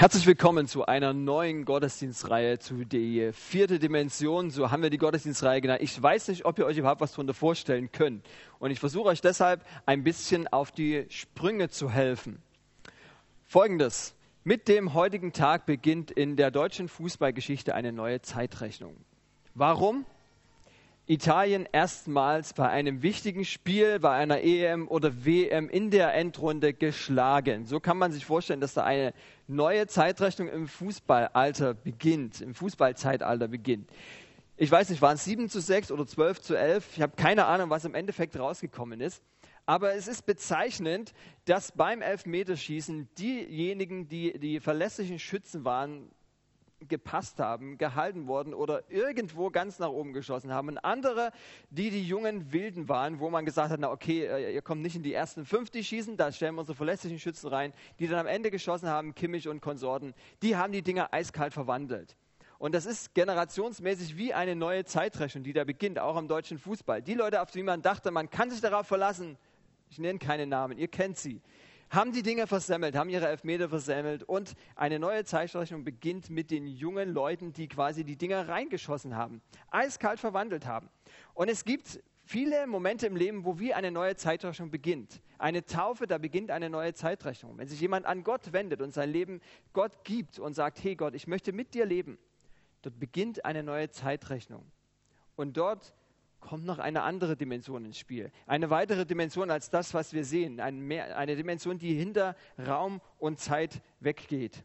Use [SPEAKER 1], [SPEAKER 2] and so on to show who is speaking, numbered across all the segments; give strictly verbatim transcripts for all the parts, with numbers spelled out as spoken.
[SPEAKER 1] Herzlich willkommen zu einer neuen Gottesdienstreihe, zu der vierte Dimension, so haben wir die Gottesdienstreihe genannt. Ich weiß nicht, ob ihr euch überhaupt was darunter vorstellen könnt und ich versuche euch deshalb ein bisschen auf die Sprünge zu helfen. Folgendes: Mit dem heutigen Tag beginnt in der deutschen Fußballgeschichte eine neue Zeitrechnung. Warum? Italien erstmals bei einem wichtigen Spiel, bei einer E M oder W M in der Endrunde geschlagen. So kann man sich vorstellen, dass da eine neue Zeitrechnung im Fußballalter beginnt, im Fußballzeitalter beginnt. Ich weiß nicht, waren es sieben zu sechs oder zwölf zu elf? Ich habe keine Ahnung, was im Endeffekt rausgekommen ist. Aber es ist bezeichnend, dass beim Elfmeterschießen diejenigen, die die verlässlichen Schützen waren, gepasst haben, gehalten worden oder irgendwo ganz nach oben geschossen haben. Und andere, die die jungen Wilden waren, wo man gesagt hat, na okay, ihr kommt nicht in die ersten fünf, die schießen, da stellen wir unsere verlässlichen Schützen rein, die dann am Ende geschossen haben, Kimmich und Konsorten, die haben die Dinger eiskalt verwandelt. Und das ist generationsmäßig wie eine neue Zeitrechnung, die da beginnt, auch im deutschen Fußball. Die Leute, auf die man dachte, man kann sich darauf verlassen, ich nenne keine Namen, ihr kennt sie, haben die Dinge versemmelt, haben ihre Elfmeter versemmelt und eine neue Zeitrechnung beginnt mit den jungen Leuten, die quasi die Dinger reingeschossen haben, eiskalt verwandelt haben. Und es gibt viele Momente im Leben, wo wie eine neue Zeitrechnung beginnt. Eine Taufe, da beginnt eine neue Zeitrechnung. Wenn sich jemand an Gott wendet und sein Leben Gott gibt und sagt, hey Gott, ich möchte mit dir leben, dort beginnt eine neue Zeitrechnung. Und dort kommt noch eine andere Dimension ins Spiel. Eine weitere Dimension als das, was wir sehen. Eine, mehr, eine Dimension, die hinter Raum und Zeit weggeht.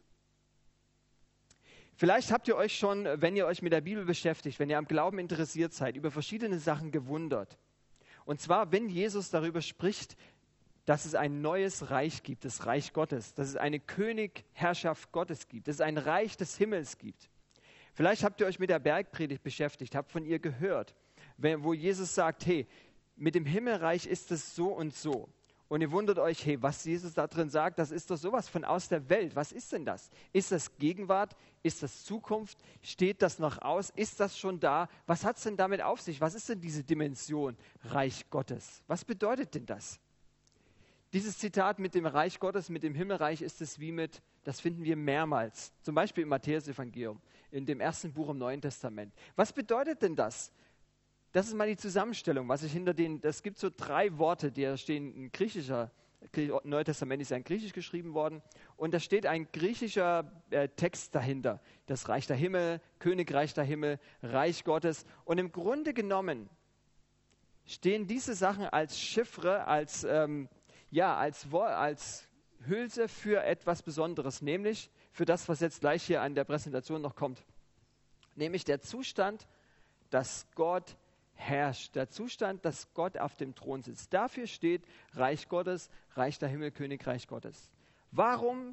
[SPEAKER 1] Vielleicht habt ihr euch schon, wenn ihr euch mit der Bibel beschäftigt, wenn ihr am Glauben interessiert seid, über verschiedene Sachen gewundert. Und zwar, wenn Jesus darüber spricht, dass es ein neues Reich gibt, das Reich Gottes, dass es eine Königherrschaft Gottes gibt, dass es ein Reich des Himmels gibt. Vielleicht habt ihr euch mit der Bergpredigt beschäftigt, habt von ihr gehört, wo Jesus sagt, hey, mit dem Himmelreich ist es so und so. Und ihr wundert euch, hey, was Jesus da drin sagt, das ist doch sowas von aus der Welt. Was ist denn das? Ist das Gegenwart? Ist das Zukunft? Steht das noch aus? Ist das schon da? Was hat es denn damit auf sich? Was ist denn diese Dimension Reich Gottes? Was bedeutet denn das? Dieses Zitat mit dem Reich Gottes, mit dem Himmelreich ist es wie mit, das finden wir mehrmals. Zum Beispiel im Matthäus-Evangelium, in dem ersten Buch im Neuen Testament. Was bedeutet denn das? Das ist mal die Zusammenstellung, was ich hinter den, es gibt so drei Worte, die stehen in griechischer, Neue Testament ist ja in Griechisch geschrieben worden und da steht ein griechischer äh, Text dahinter, das Reich der Himmel, Königreich der Himmel, Reich Gottes und im Grunde genommen stehen diese Sachen als Chiffre, als, ähm, ja, als, als Hülse für etwas Besonderes, nämlich für das, was jetzt gleich hier an der Präsentation noch kommt, nämlich der Zustand, dass Gott herrscht, der Zustand, dass Gott auf dem Thron sitzt. Dafür steht Reich Gottes, Reich der Himmel, Königreich Gottes. Warum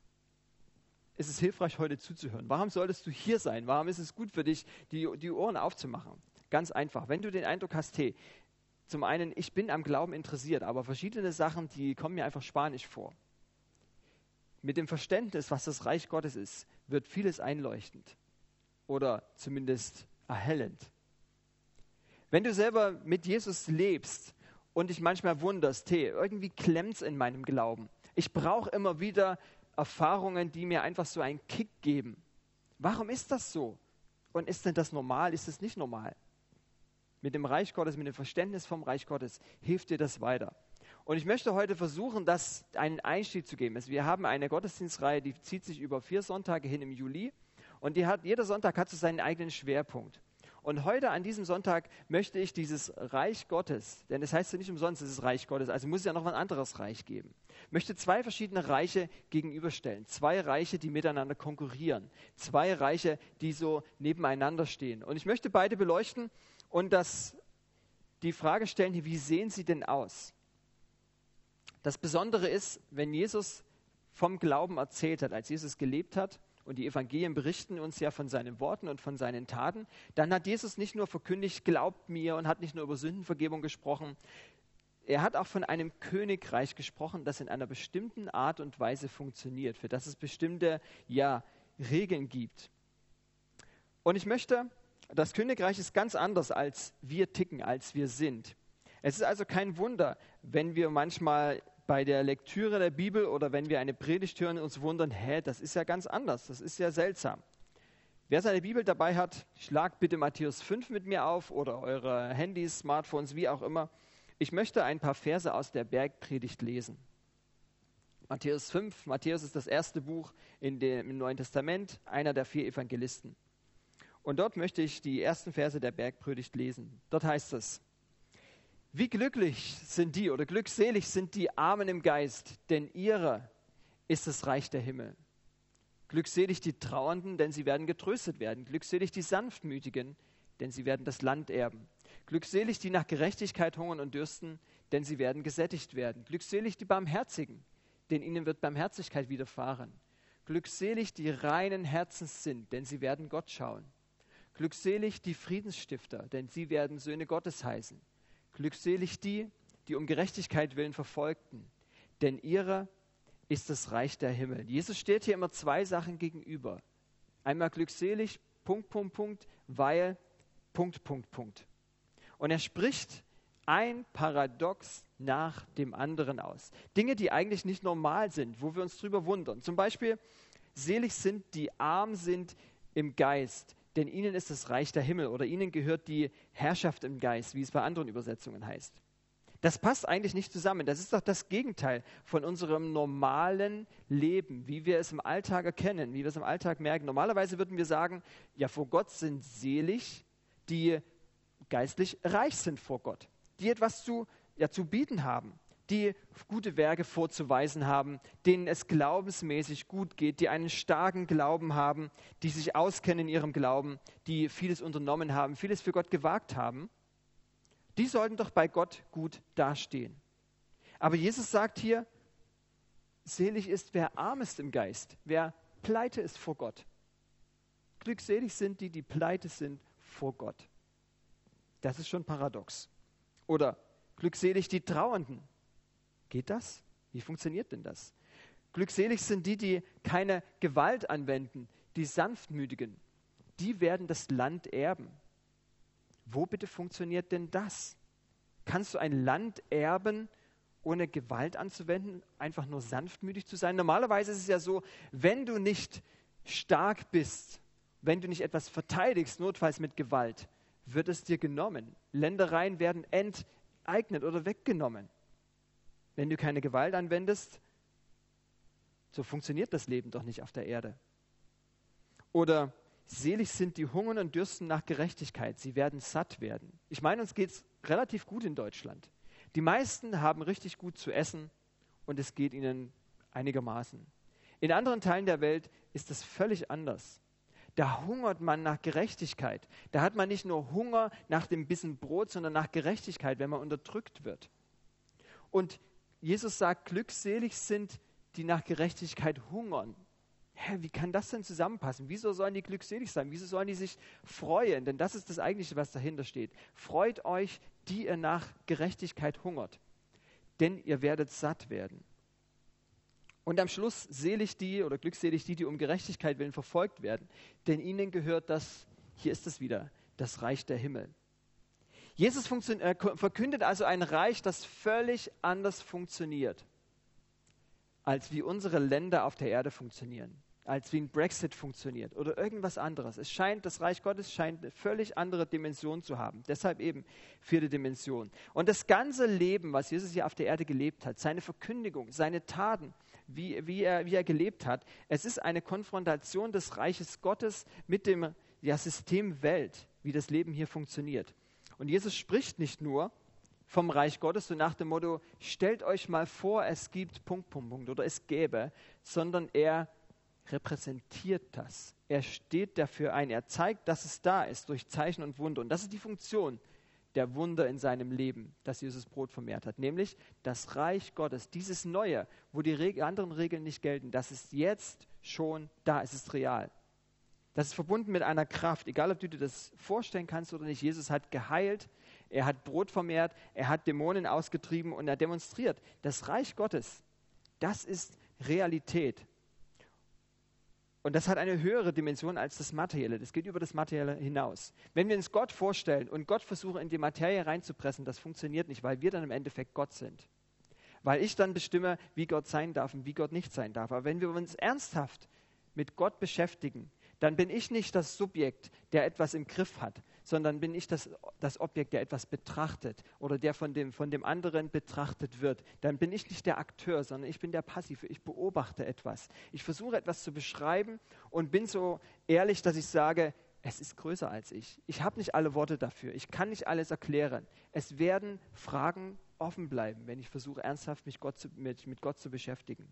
[SPEAKER 1] ist es hilfreich, heute zuzuhören? Warum solltest du hier sein? Warum ist es gut für dich, die, die Ohren aufzumachen? Ganz einfach. Wenn du den Eindruck hast, hey, zum einen, ich bin am Glauben interessiert, aber verschiedene Sachen, die kommen mir einfach spanisch vor. Mit dem Verständnis, was das Reich Gottes ist, wird vieles einleuchtend oder zumindest erhellend. Wenn du selber mit Jesus lebst und dich manchmal wunderst, hey, irgendwie klemmt es in meinem Glauben. Ich brauche immer wieder Erfahrungen, die mir einfach so einen Kick geben. Warum ist das so? Und ist denn das normal? Ist es nicht normal? Mit dem Reich Gottes, mit dem Verständnis vom Reich Gottes hilft dir das weiter. Und ich möchte heute versuchen, das einen Einstieg zu geben. Wir haben eine Gottesdienstreihe, die zieht sich über vier Sonntage hin im Juli und die hat, jeder Sonntag hat so seinen eigenen Schwerpunkt. Und heute an diesem Sonntag möchte ich dieses Reich Gottes, denn das heißt ja nicht umsonst, es ist Reich Gottes, also muss es ja noch ein anderes Reich geben, möchte zwei verschiedene Reiche gegenüberstellen. Zwei Reiche, die miteinander konkurrieren. Zwei Reiche, die so nebeneinander stehen. Und ich möchte beide beleuchten und das, die Frage stellen, wie sehen sie denn aus? Das Besondere ist, wenn Jesus vom Glauben erzählt hat, als Jesus gelebt hat, und die Evangelien berichten uns ja von seinen Worten und von seinen Taten, dann hat Jesus nicht nur verkündigt, glaubt mir und hat nicht nur über Sündenvergebung gesprochen, er hat auch von einem Königreich gesprochen, das in einer bestimmten Art und Weise funktioniert, für das es bestimmte ja, Regeln gibt. Und ich möchte, das Königreich ist ganz anders, als wir ticken, als wir sind. Es ist also kein Wunder, wenn wir manchmal bei der Lektüre der Bibel oder wenn wir eine Predigt hören, uns wundern, hä, das ist ja ganz anders, das ist ja seltsam. Wer seine Bibel dabei hat, schlagt bitte Matthäus fünf mit mir auf oder eure Handys, Smartphones, wie auch immer. Ich möchte ein paar Verse aus der Bergpredigt lesen. Matthäus fünf, Matthäus ist das erste Buch in dem, im Neuen Testament, einer der vier Evangelisten. Und dort möchte ich die ersten Verse der Bergpredigt lesen. Dort heißt es: Wie glücklich sind die oder glückselig sind die Armen im Geist, denn ihrer ist das Reich der Himmel. Glückselig die Trauernden, denn sie werden getröstet werden. Glückselig die Sanftmütigen, denn sie werden das Land erben. Glückselig die nach Gerechtigkeit hungern und dürsten, denn sie werden gesättigt werden. Glückselig die Barmherzigen, denn ihnen wird Barmherzigkeit widerfahren. Glückselig die reinen Herzens sind, denn sie werden Gott schauen. Glückselig die Friedensstifter, denn sie werden Söhne Gottes heißen. Glückselig die, die um Gerechtigkeit willen verfolgten, denn ihrer ist das Reich der Himmel. Jesus steht hier immer zwei Sachen gegenüber. Einmal glückselig, Punkt, Punkt, Punkt, weil, Punkt, Punkt, Punkt. Und er spricht ein Paradox nach dem anderen aus. Dinge, die eigentlich nicht normal sind, wo wir uns drüber wundern. Zum Beispiel, selig sind, die arm sind im Geist, denn ihnen ist das Reich der Himmel oder ihnen gehört die Herrschaft im Geist, wie es bei anderen Übersetzungen heißt. Das passt eigentlich nicht zusammen. Das ist doch das Gegenteil von unserem normalen Leben, wie wir es im Alltag erkennen, wie wir es im Alltag merken. Normalerweise würden wir sagen, ja, vor Gott sind selig, die geistlich reich sind vor Gott, die etwas zu, ja, zu bieten haben, die gute Werke vorzuweisen haben, denen es glaubensmäßig gut geht, die einen starken Glauben haben, die sich auskennen in ihrem Glauben, die vieles unternommen haben, vieles für Gott gewagt haben. Die sollten doch bei Gott gut dastehen. Aber Jesus sagt hier, selig ist, wer arm ist im Geist, wer pleite ist vor Gott. Glückselig sind die, die pleite sind vor Gott. Das ist schon paradox. Oder glückselig die Trauernden. Geht das? Wie funktioniert denn das? Glückselig sind die, die keine Gewalt anwenden, die Sanftmütigen. Die werden das Land erben. Wo bitte funktioniert denn das? Kannst du ein Land erben, ohne Gewalt anzuwenden, einfach nur sanftmütig zu sein? Normalerweise ist es ja so, wenn du nicht stark bist, wenn du nicht etwas verteidigst, notfalls mit Gewalt, wird es dir genommen. Ländereien werden enteignet oder weggenommen. Wenn du keine Gewalt anwendest, so funktioniert das Leben doch nicht auf der Erde. Oder selig sind die hungern und dürsten nach Gerechtigkeit, sie werden satt werden. Ich meine, uns geht es relativ gut in Deutschland. Die meisten haben richtig gut zu essen und es geht ihnen einigermaßen. In anderen Teilen der Welt ist das völlig anders. Da hungert man nach Gerechtigkeit. Da hat man nicht nur Hunger nach dem Bissen Brot, sondern nach Gerechtigkeit, wenn man unterdrückt wird. Und Jesus sagt, glückselig sind, die nach Gerechtigkeit hungern. Hä, wie kann das denn zusammenpassen? Wieso sollen die glückselig sein? Wieso sollen die sich freuen? Denn das ist das Eigentliche, was dahinter steht. Freut euch, die ihr nach Gerechtigkeit hungert, denn ihr werdet satt werden. Und am Schluss selig die oder glückselig die, die um Gerechtigkeit willen verfolgt werden, denn ihnen gehört das, hier ist es wieder, das Reich der Himmel. Jesus funktio- äh, verkündet also ein Reich, das völlig anders funktioniert, als wie unsere Länder auf der Erde funktionieren, als wie ein Brexit funktioniert oder irgendwas anderes. Es scheint, das Reich Gottes scheint eine völlig andere Dimension zu haben. Deshalb eben vierte Dimension. Und das ganze Leben, was Jesus hier auf der Erde gelebt hat, seine Verkündigung, seine Taten, wie, wie, er, wie er gelebt hat, es ist eine Konfrontation des Reiches Gottes mit dem ja, System Welt, wie das Leben hier funktioniert. Und Jesus spricht nicht nur vom Reich Gottes, so nach dem Motto, stellt euch mal vor, es gibt Punkt, Punkt, Punkt oder es gäbe, sondern er repräsentiert das. Er steht dafür ein, er zeigt, dass es da ist durch Zeichen und Wunder. Und das ist die Funktion der Wunder in seinem Leben, dass Jesus Brot vermehrt hat, nämlich das Reich Gottes, dieses Neue, wo die Reg- anderen Regeln nicht gelten, das ist jetzt schon da, es ist real. Das ist verbunden mit einer Kraft, egal ob du dir das vorstellen kannst oder nicht. Jesus hat geheilt, er hat Brot vermehrt, er hat Dämonen ausgetrieben und er demonstriert. Das Reich Gottes, das ist Realität. Und das hat eine höhere Dimension als das Materielle. Das geht über das Materielle hinaus. Wenn wir uns Gott vorstellen und Gott versuchen, in die Materie reinzupressen, das funktioniert nicht, weil wir dann im Endeffekt Gott sind. weil ich dann bestimme, wie Gott sein darf und wie Gott nicht sein darf. Aber wenn wir uns ernsthaft mit Gott beschäftigen, dann bin ich nicht das Subjekt, der etwas im Griff hat, sondern bin ich das, das Objekt, der etwas betrachtet oder der von dem, von dem anderen betrachtet wird. Dann bin ich nicht der Akteur, sondern ich bin der Passive. Ich beobachte etwas. Ich versuche etwas zu beschreiben und bin so ehrlich, dass ich sage, es ist größer als ich. Ich habe nicht alle Worte dafür. Ich kann nicht alles erklären. Es werden Fragen offen bleiben, wenn ich versuche, ernsthaft mich Gott zu, mit, mit Gott zu beschäftigen.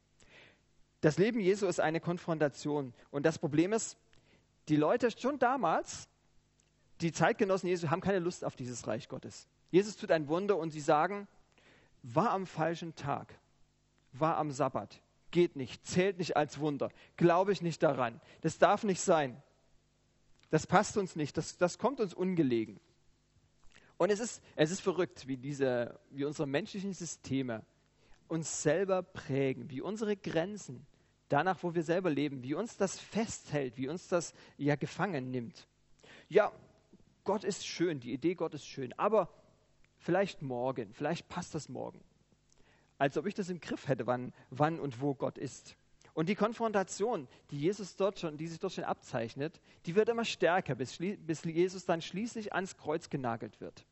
[SPEAKER 1] Das Leben Jesu ist eine Konfrontation. Und das Problem ist, die Leute schon damals, die Zeitgenossen Jesu, haben keine Lust auf dieses Reich Gottes. Jesus tut ein Wunder und sie sagen, war am falschen Tag, war am Sabbat, geht nicht, zählt nicht als Wunder, glaube ich nicht daran, das darf nicht sein. Das passt uns nicht, das, das kommt uns ungelegen. Und es ist, es ist verrückt, wie, diese, wie unsere menschlichen Systeme uns selber prägen, wie unsere Grenzen, danach, wo wir selber leben, wie uns das festhält, wie uns das ja gefangen nimmt. Ja, Gott ist schön, die Idee Gott ist schön, aber vielleicht morgen, vielleicht passt das morgen. Als ob ich das im Griff hätte, wann, wann und wo Gott ist. Und die Konfrontation, die Jesus dort schon, die sich dort schon abzeichnet, die wird immer stärker, bis, bis Jesus dann schließlich ans Kreuz genagelt wird.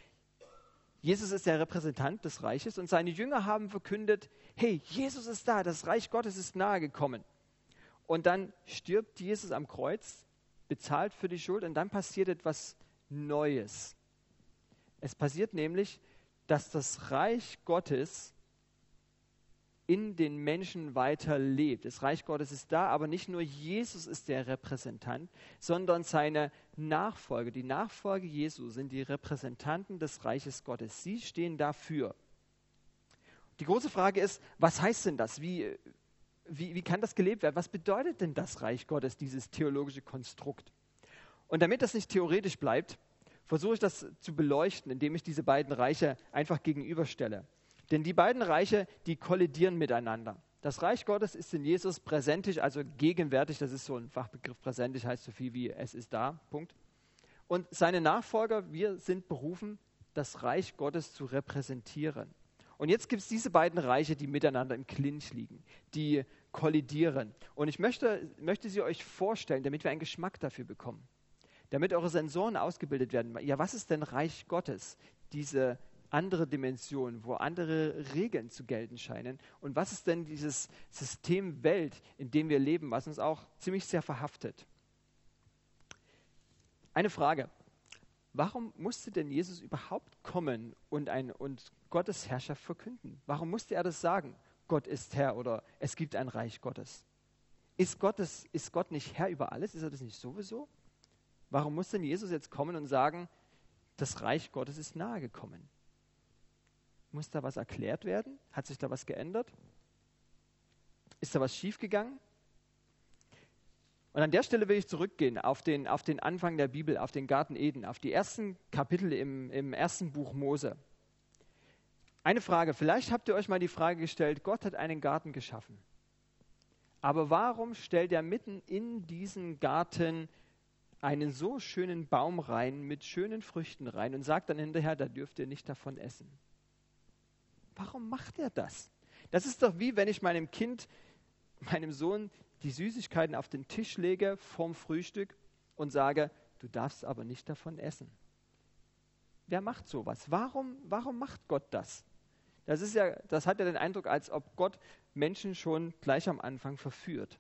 [SPEAKER 1] Jesus ist der Repräsentant des Reiches und seine Jünger haben verkündet, hey, Jesus ist da, das Reich Gottes ist nahe gekommen. Und dann stirbt Jesus am Kreuz, bezahlt für die Schuld und dann passiert etwas Neues. Es passiert nämlich, dass das Reich Gottes in den Menschen weiterlebt. Das Reich Gottes ist da, aber nicht nur Jesus ist der Repräsentant, sondern seine Nachfolger. Die Nachfolger Jesu sind die Repräsentanten des Reiches Gottes. Sie stehen dafür. Die große Frage ist, was heißt denn das? Wie, wie, wie kann das gelebt werden? Was bedeutet denn das Reich Gottes, dieses theologische Konstrukt? Und damit das nicht theoretisch bleibt, versuche ich das zu beleuchten, indem ich diese beiden Reiche einfach gegenüberstelle. Denn die beiden Reiche, die kollidieren miteinander. Das Reich Gottes ist in Jesus präsentisch, also gegenwärtig, das ist so ein Fachbegriff, präsentisch heißt so viel wie es ist da, Punkt. Und seine Nachfolger, wir sind berufen, das Reich Gottes zu repräsentieren. Und jetzt gibt es diese beiden Reiche, die miteinander im Clinch liegen, die kollidieren. Und ich möchte, möchte sie euch vorstellen, damit wir einen Geschmack dafür bekommen. Damit eure Sensoren ausgebildet werden. Ja, was ist denn Reich Gottes? Diese andere Dimension, wo andere Regeln zu gelten scheinen. Und was ist denn dieses System Welt, in dem wir leben, was uns auch ziemlich sehr verhaftet? Eine Frage. Warum musste denn Jesus überhaupt kommen und, ein, und Gottes Herrschaft verkünden? Warum musste er das sagen? Gott ist Herr oder es gibt ein Reich Gottes. Ist, Gottes, ist Gott nicht Herr über alles? Ist er das nicht sowieso? Warum muss denn Jesus jetzt kommen und sagen, das Reich Gottes ist nahe gekommen? Muss da was erklärt werden? Hat sich da was geändert? Ist da was schiefgegangen? Und an der Stelle will ich zurückgehen auf den, auf den Anfang der Bibel, auf den Garten Eden, auf die ersten Kapitel im, im ersten Buch Mose. Eine Frage, vielleicht habt ihr euch mal die Frage gestellt, Gott hat einen Garten geschaffen. Aber warum stellt er mitten in diesen Garten einen so schönen Baum rein, mit schönen Früchten rein und sagt dann hinterher, da dürft ihr nicht davon essen? Warum macht er das? Das ist doch wie, wenn ich meinem Kind, meinem Sohn, die Süßigkeiten auf den Tisch lege vorm Frühstück und sage, du darfst aber nicht davon essen. Wer macht sowas? Warum, warum macht Gott das? Das ist ja, das hat ja den Eindruck, als ob Gott Menschen schon gleich am Anfang verführt.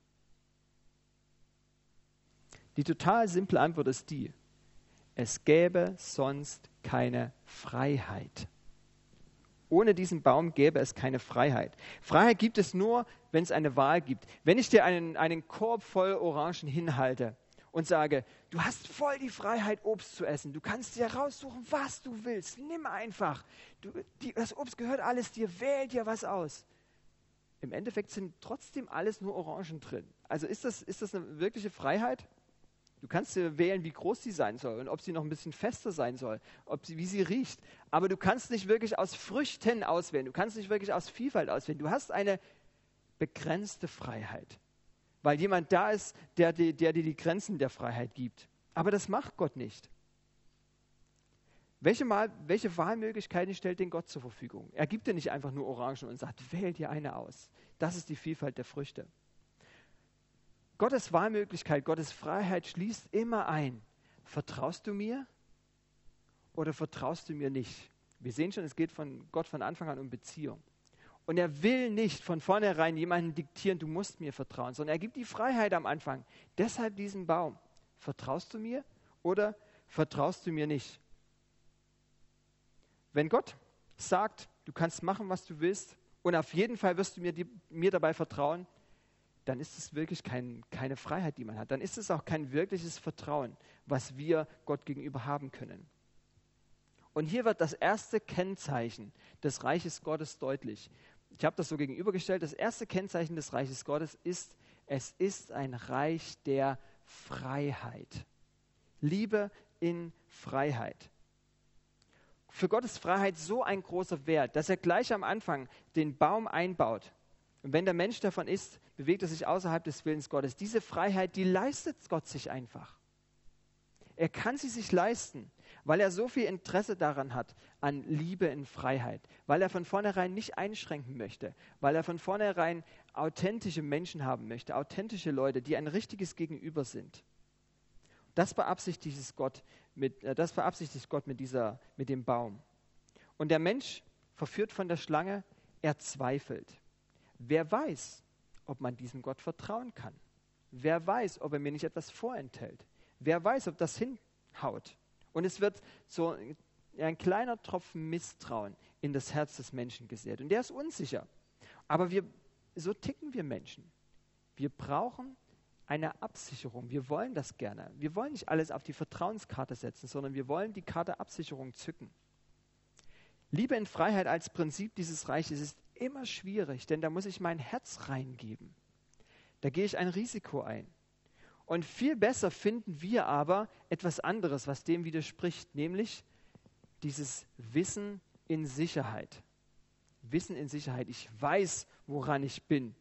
[SPEAKER 1] Die total simple Antwort ist die, es gäbe sonst keine Freiheit. Ohne diesen Baum gäbe es keine Freiheit. Freiheit gibt es nur, wenn es eine Wahl gibt. Wenn ich dir einen, einen Korb voll Orangen hinhalte und sage, du hast voll die Freiheit, Obst zu essen. Du kannst dir raussuchen, was du willst. Nimm einfach. Du, die, das Obst gehört alles dir. Wähl dir was aus. Im Endeffekt sind trotzdem alles nur Orangen drin. Also ist das, ist das eine wirkliche Freiheit? Du kannst dir wählen, wie groß sie sein soll und ob sie noch ein bisschen fester sein soll, ob sie, wie sie riecht. Aber du kannst nicht wirklich aus Früchten auswählen. Du kannst nicht wirklich aus Vielfalt auswählen. Du hast eine begrenzte Freiheit, weil jemand da ist, der, der, der dir die Grenzen der Freiheit gibt. Aber das macht Gott nicht. Welche, Mal, welche Wahlmöglichkeiten stellt denn Gott zur Verfügung? Er gibt dir nicht einfach nur Orangen und sagt, wähl dir eine aus. Das ist die Vielfalt der Früchte. Gottes Wahlmöglichkeit, Gottes Freiheit schließt immer ein. Vertraust du mir oder vertraust du mir nicht? Wir sehen schon, es geht von Gott von Anfang an um Beziehung. Und er will nicht von vornherein jemandem diktieren, du musst mir vertrauen, sondern er gibt die Freiheit am Anfang. Deshalb diesen Baum. Vertraust du mir oder vertraust du mir nicht? Wenn Gott sagt, du kannst machen, was du willst und auf jeden Fall wirst du mir, die, mir dabei vertrauen, dann ist es wirklich kein, keine Freiheit, die man hat. Dann ist es auch kein wirkliches Vertrauen, was wir Gott gegenüber haben können. Und hier wird das erste Kennzeichen des Reiches Gottes deutlich. Ich habe das so gegenübergestellt. Das erste Kennzeichen des Reiches Gottes ist, es ist ein Reich der Freiheit. Liebe in Freiheit. Für Gott ist Freiheit so ein großer Wert, dass er gleich am Anfang den Baum einbaut. Und wenn der Mensch davon isst, bewegt er sich außerhalb des Willens Gottes. Diese Freiheit, die leistet Gott sich einfach. Er kann sie sich leisten, weil er so viel Interesse daran hat, an Liebe in Freiheit, weil er von vornherein nicht einschränken möchte, weil er von vornherein authentische Menschen haben möchte, authentische Leute, die ein richtiges Gegenüber sind. Das beabsichtigt Gott mit, äh, das beabsichtigt Gott mit, dieser, mit dem Baum. Und der Mensch, verführt von der Schlange, er zweifelt. Wer weiß, ob man diesem Gott vertrauen kann? Wer weiß, ob er mir nicht etwas vorenthält? Wer weiß, ob das hinhaut? Und es wird so ein kleiner Tropfen Misstrauen in das Herz des Menschen gesät. Und der ist unsicher. Aber wir, so ticken wir Menschen. Wir brauchen eine Absicherung. Wir wollen das gerne. Wir wollen nicht alles auf die Vertrauenskarte setzen, sondern wir wollen die Karte Absicherung zücken. Liebe in Freiheit als Prinzip dieses Reiches ist immer schwierig, denn da muss ich mein Herz reingeben. Da gehe ich ein Risiko ein. Und viel besser finden wir aber etwas anderes, was dem widerspricht, nämlich dieses Wissen in Sicherheit. Wissen in Sicherheit. Ich weiß, woran ich bin.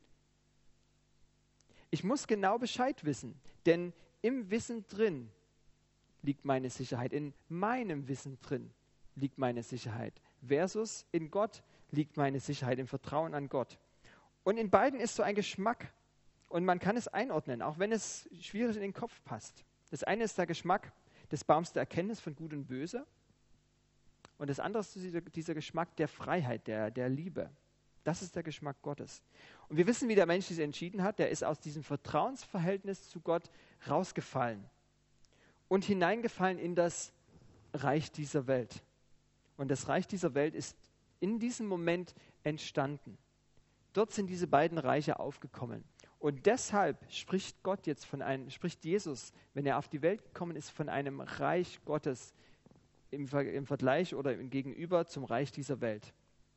[SPEAKER 1] Ich muss genau Bescheid wissen, denn im Wissen drin liegt meine Sicherheit. In meinem Wissen drin liegt meine Sicherheit. Versus in Gott liegt meine Sicherheit, im Vertrauen an Gott. Und in beiden ist so ein Geschmack. Und man kann es einordnen, auch wenn es schwierig in den Kopf passt. Das eine ist der Geschmack des Baums der Erkenntnis von Gut und Böse. Und das andere ist dieser, dieser Geschmack der Freiheit, der, der Liebe. Das ist der Geschmack Gottes. Und wir wissen, wie der Mensch sich entschieden hat. Der ist aus diesem Vertrauensverhältnis zu Gott rausgefallen und hineingefallen in das Reich dieser Welt. Und das Reich dieser Welt ist in diesem Moment entstanden. Dort sind diese beiden Reiche aufgekommen. Und deshalb spricht Gott jetzt von einem, spricht Jesus, wenn er auf die Welt gekommen ist, von einem Reich Gottes im, Ver, im Vergleich oder im Gegenüber zum Reich dieser Welt.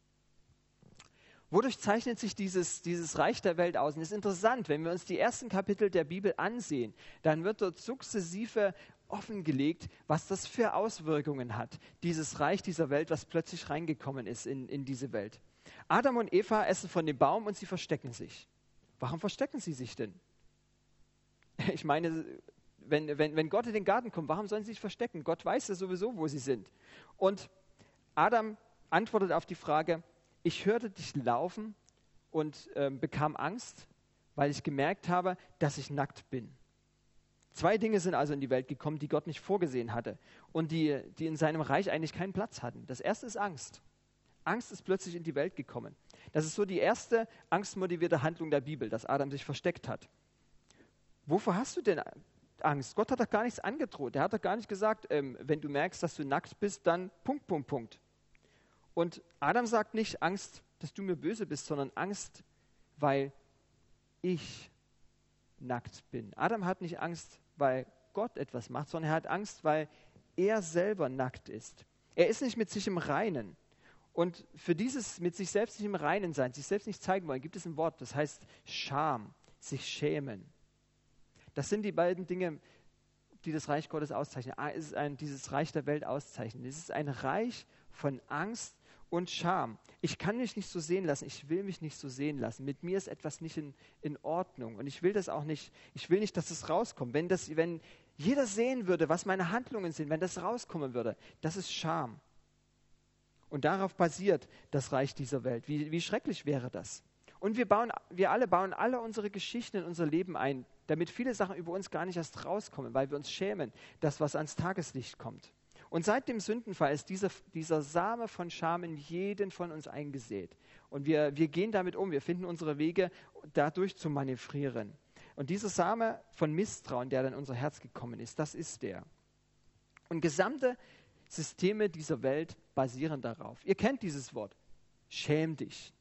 [SPEAKER 1] Wodurch zeichnet sich dieses, dieses Reich der Welt aus? Und es ist interessant, wenn wir uns die ersten Kapitel der Bibel ansehen, dann wird dort sukzessive offengelegt, was das für Auswirkungen hat, dieses Reich dieser Welt, was plötzlich reingekommen ist in, in diese Welt. Adam und Eva essen von dem Baum und sie verstecken sich. Warum verstecken sie sich denn? Ich meine, wenn, wenn, wenn Gott in den Garten kommt, warum sollen sie sich verstecken? Gott weiß ja sowieso, wo sie sind. Und Adam antwortet auf die Frage, ich hörte dich laufen und äh, bekam Angst, weil ich gemerkt habe, dass ich nackt bin. Zwei Dinge sind also in die Welt gekommen, die Gott nicht vorgesehen hatte und die, die in seinem Reich eigentlich keinen Platz hatten. Das erste ist Angst. Angst ist plötzlich in die Welt gekommen. Das ist so die erste angstmotivierte Handlung der Bibel, dass Adam sich versteckt hat. Wovor hast du denn Angst? Gott hat doch gar nichts angedroht. Er hat doch gar nicht gesagt, ähm, wenn du merkst, dass du nackt bist, dann Punkt, Punkt, Punkt. Und Adam sagt nicht Angst, dass du mir böse bist, sondern Angst, weil ich nackt bin. Adam hat nicht Angst, weil Gott etwas macht, sondern er hat Angst, weil er selber nackt ist. Er ist nicht mit sich im Reinen. Und für dieses mit sich selbst nicht im Reinen sein, sich selbst nicht zeigen wollen, gibt es ein Wort, das heißt Scham, sich schämen. Das sind die beiden Dinge, die das Reich Gottes auszeichnen. Es ist ein, dieses Reich der Welt auszeichnen. Es ist ein Reich von Angst und Scham. Ich kann mich nicht so sehen lassen, ich will mich nicht so sehen lassen. Mit mir ist etwas nicht in, in Ordnung und ich will das auch nicht, ich will nicht, dass es rauskommt. Wenn, das, wenn jeder sehen würde, was meine Handlungen sind, wenn das rauskommen würde, das ist Scham. Und darauf basiert das Reich dieser Welt. Wie, wie schrecklich wäre das? Und wir, bauen, wir alle bauen alle unsere Geschichten in unser Leben ein, damit viele Sachen über uns gar nicht erst rauskommen, weil wir uns schämen, das, was ans Tageslicht kommt. Und seit dem Sündenfall ist dieser, dieser Same von Scham in jeden von uns eingesät. Und wir, wir gehen damit um, wir finden unsere Wege, dadurch zu manövrieren. Und dieser Same von Misstrauen, der dann in unser Herz gekommen ist, das ist der. Und gesamte Systeme dieser Welt basieren darauf. Ihr kennt dieses Wort, schäm dich.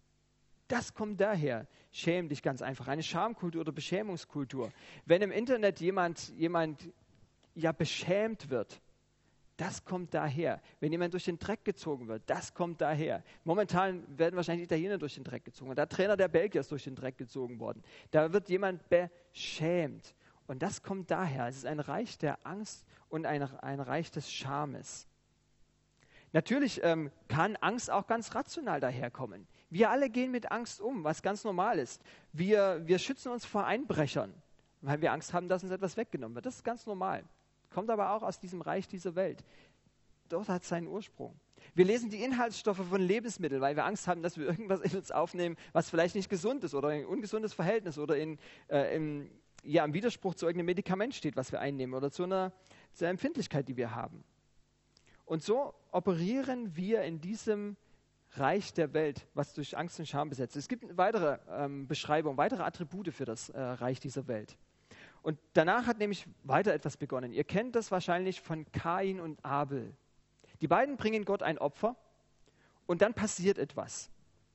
[SPEAKER 1] Das kommt daher, schäm dich ganz einfach. Eine Schamkultur oder Beschämungskultur. Wenn im Internet jemand, jemand ja, beschämt wird, das kommt daher. Wenn jemand durch den Dreck gezogen wird, das kommt daher. Momentan werden wahrscheinlich Italiener durch den Dreck gezogen. Der Trainer der Belgier ist durch den Dreck gezogen worden. Da wird jemand beschämt. Und das kommt daher. Es ist ein Reich der Angst und ein, ein Reich des Schames. Natürlich ähm, kann Angst auch ganz rational daherkommen. Wir alle gehen mit Angst um, was ganz normal ist. Wir, wir schützen uns vor Einbrechern, weil wir Angst haben, dass uns etwas weggenommen wird. Das ist ganz normal. Kommt aber auch aus diesem Reich dieser Welt. Dort hat es seinen Ursprung. Wir lesen die Inhaltsstoffe von Lebensmitteln, weil wir Angst haben, dass wir irgendwas in uns aufnehmen, was vielleicht nicht gesund ist oder ein ungesundes Verhältnis oder in, äh, im, ja, im Widerspruch zu irgendeinem Medikament steht, was wir einnehmen oder zu einer, zu einer Empfindlichkeit, die wir haben. Und so operieren wir in diesem Reich der Welt, was durch Angst und Scham besetzt ist. Es gibt weitere ähm, Beschreibungen, weitere Attribute für das äh, Reich dieser Welt. Und danach hat nämlich weiter etwas begonnen. Ihr kennt das wahrscheinlich von Kain und Abel. Die beiden bringen Gott ein Opfer und dann passiert etwas.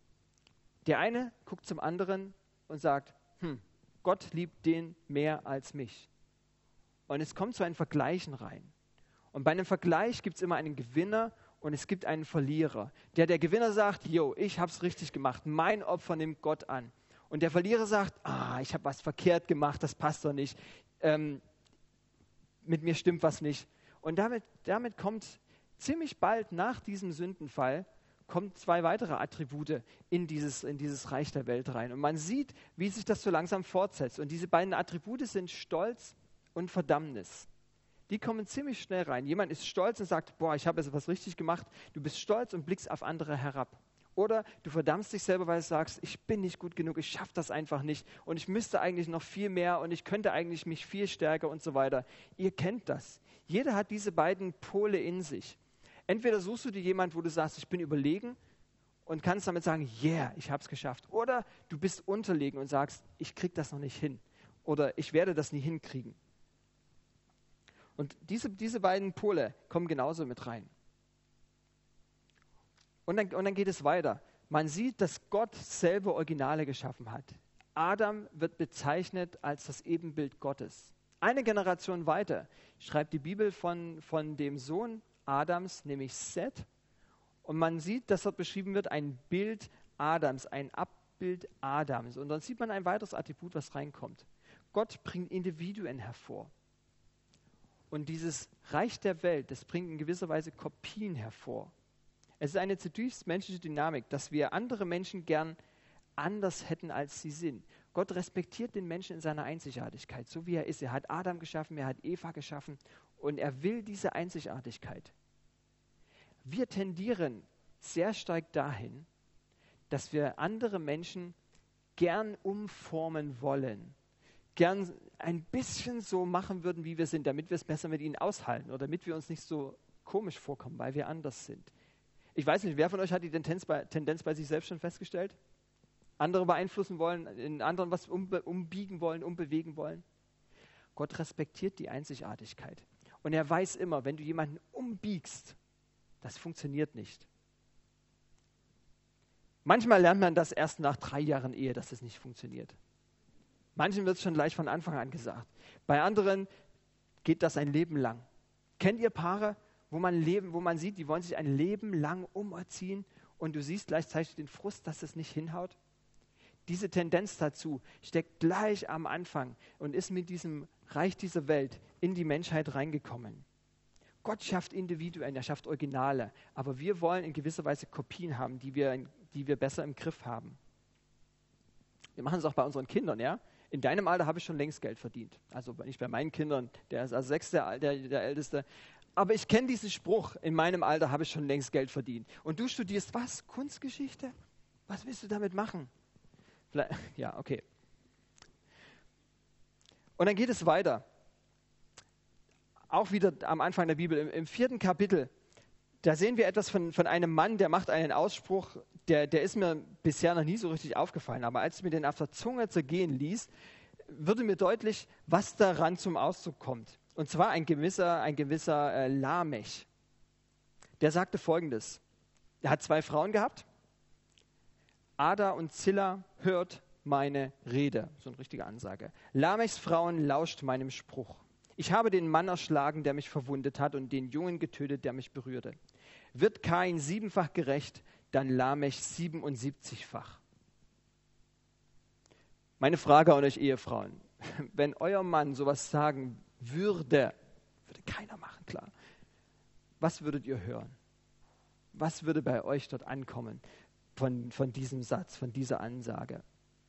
[SPEAKER 1] Der eine guckt zum anderen und sagt, hm, Gott liebt den mehr als mich. Und es kommt zu einem Vergleichen rein. Und bei einem Vergleich gibt es immer einen Gewinner und es gibt einen Verlierer. Der, der Gewinner sagt, jo, ich habe es richtig gemacht, mein Opfer nimmt Gott an. Und der Verlierer sagt, ah, ich habe was verkehrt gemacht, das passt doch nicht, ähm, mit mir stimmt was nicht. Und damit, damit kommt ziemlich bald nach diesem Sündenfall, kommen zwei weitere Attribute in dieses, in dieses Reich der Welt rein. Und man sieht, wie sich das so langsam fortsetzt. Und diese beiden Attribute sind Stolz und Verdammnis. Die kommen ziemlich schnell rein. Jemand ist stolz und sagt, boah, ich habe jetzt was richtig gemacht. Du bist stolz und blickst auf andere herab. Oder du verdammst dich selber, weil du sagst, ich bin nicht gut genug, ich schaffe das einfach nicht und ich müsste eigentlich noch viel mehr und ich könnte eigentlich mich viel stärker und so weiter. Ihr kennt das. Jeder hat diese beiden Pole in sich. Entweder suchst du dir jemanden, wo du sagst, ich bin überlegen und kannst damit sagen, yeah, ich habe es geschafft. Oder du bist unterlegen und sagst, ich kriege das noch nicht hin oder ich werde das nie hinkriegen. Und diese, diese beiden Pole kommen genauso mit rein. Und dann, und dann geht es weiter. Man sieht, dass Gott selber Originale geschaffen hat. Adam wird bezeichnet als das Ebenbild Gottes. Eine Generation weiter schreibt die Bibel von, von dem Sohn Adams, nämlich Seth. Und man sieht, dass dort beschrieben wird, ein Bild Adams, ein Abbild Adams. Und dann sieht man ein weiteres Attribut, was reinkommt. Gott bringt Individuen hervor. Und dieses Reich der Welt, das bringt in gewisser Weise Kopien hervor. Es ist eine zutiefst menschliche Dynamik, dass wir andere Menschen gern anders hätten, als sie sind. Gott respektiert den Menschen in seiner Einzigartigkeit, so wie er ist. Er hat Adam geschaffen, er hat Eva geschaffen und er will diese Einzigartigkeit. Wir tendieren sehr stark dahin, dass wir andere Menschen gern umformen wollen, gern ein bisschen so machen würden, wie wir sind, damit wir es besser mit ihnen aushalten oder damit wir uns nicht so komisch vorkommen, weil wir anders sind. Ich weiß nicht, wer von euch hat die Tendenz bei, Tendenz bei sich selbst schon festgestellt? Andere beeinflussen wollen, in anderen was umbe, umbiegen wollen, umbewegen wollen? Gott respektiert die Einzigartigkeit. Und er weiß immer, wenn du jemanden umbiegst, das funktioniert nicht. Manchmal lernt man das erst nach drei Jahren Ehe, dass das nicht funktioniert. Manchen wird es schon gleich von Anfang an gesagt. Bei anderen geht das ein Leben lang. Kennt ihr Paare, wo man, leben, wo man sieht, die wollen sich ein Leben lang umerziehen und du siehst gleichzeitig den Frust, dass das nicht hinhaut? Diese Tendenz dazu steckt gleich am Anfang und ist mit diesem Reich dieser Welt in die Menschheit reingekommen. Gott schafft Individuen, er schafft Originale, aber wir wollen in gewisser Weise Kopien haben, die wir, die wir besser im Griff haben. Wir machen es auch bei unseren Kindern, ja? In deinem Alter habe ich schon längst Geld verdient. Also nicht bei meinen Kindern, der ist als Sechster, der, der Älteste. Aber ich kenne diesen Spruch, in meinem Alter habe ich schon längst Geld verdient. Und du studierst was? Kunstgeschichte? Was willst du damit machen? Vielleicht, ja, okay. Und dann geht es weiter. Auch wieder am Anfang der Bibel, im, im vierten Kapitel, da sehen wir etwas von, von einem Mann, der macht einen Ausspruch, der, der ist mir bisher noch nie so richtig aufgefallen. Aber als ich mir den auf der Zunge zergehen ließ, wurde mir deutlich, was daran zum Ausdruck kommt. Und zwar ein gewisser, ein gewisser äh, Lamech. Der sagte Folgendes. Er hat zwei Frauen gehabt. Ada und Zilla hört meine Rede. So eine richtige Ansage. Lamechs Frauen lauscht meinem Spruch. Ich habe den Mann erschlagen, der mich verwundet hat, und den Jungen getötet, der mich berührte. Wird Kain siebenfach gerecht, dann Lamech siebenundsiebzigfach. Meine Frage an euch Ehefrauen, wenn euer Mann sowas sagen würde, würde keiner machen, klar. Was würdet ihr hören? Was würde bei euch dort ankommen von, von diesem Satz, von dieser Ansage?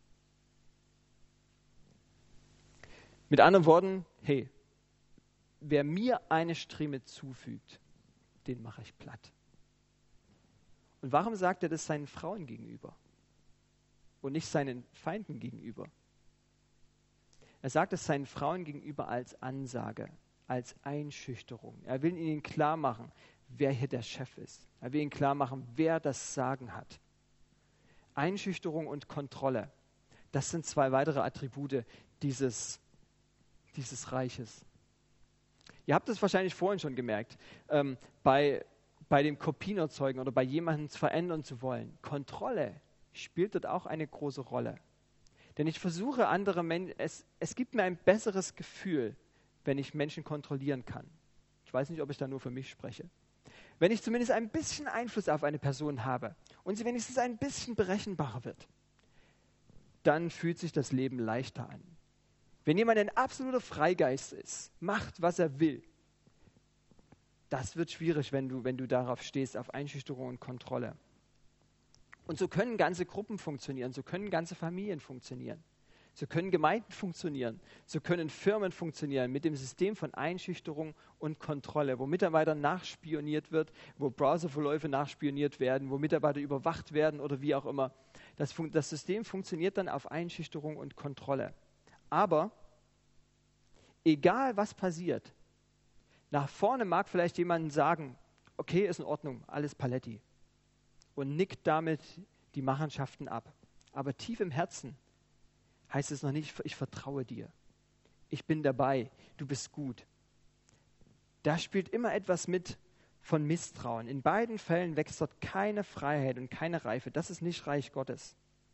[SPEAKER 1] Mit anderen Worten, hey, wer mir eine Strieme zufügt, den mache ich platt. Und warum sagt er das seinen Frauen gegenüber und nicht seinen Feinden gegenüber? Er sagt es seinen Frauen gegenüber als Ansage, als Einschüchterung. Er will ihnen klar machen, wer hier der Chef ist. Er will ihnen klar machen, wer das Sagen hat. Einschüchterung und Kontrolle, das sind zwei weitere Attribute dieses, dieses Reiches. Ihr habt es wahrscheinlich vorhin schon gemerkt, ähm, bei, bei dem Kopien erzeugen oder bei jemandem verändern zu wollen. Kontrolle spielt dort auch eine große Rolle. Denn ich versuche andere Menschen, es, es gibt mir ein besseres Gefühl, wenn ich Menschen kontrollieren kann. Ich weiß nicht, ob ich da nur für mich spreche. Wenn ich zumindest ein bisschen Einfluss auf eine Person habe und sie wenigstens ein bisschen berechenbarer wird, dann fühlt sich das Leben leichter an. Wenn jemand ein absoluter Freigeist ist, macht, was er will, das wird schwierig, wenn du, wenn du darauf stehst, auf Einschüchterung und Kontrolle. Und so können ganze Gruppen funktionieren, so können ganze Familien funktionieren, so können Gemeinden funktionieren, so können Firmen funktionieren mit dem System von Einschüchterung und Kontrolle, wo Mitarbeiter nachspioniert wird, wo Browserverläufe nachspioniert werden, wo Mitarbeiter überwacht werden oder wie auch immer. Das, das System funktioniert dann auf Einschüchterung und Kontrolle. Aber egal was passiert, nach vorne mag vielleicht jemand sagen, okay, ist in Ordnung, alles Paletti, und nickt damit die Machenschaften ab. Aber tief im Herzen heißt es noch nicht, ich vertraue dir, ich bin dabei, du bist gut. Da spielt immer etwas mit von Misstrauen. In beiden Fällen wächst dort keine Freiheit und keine Reife. Das ist nicht Reich Gottes.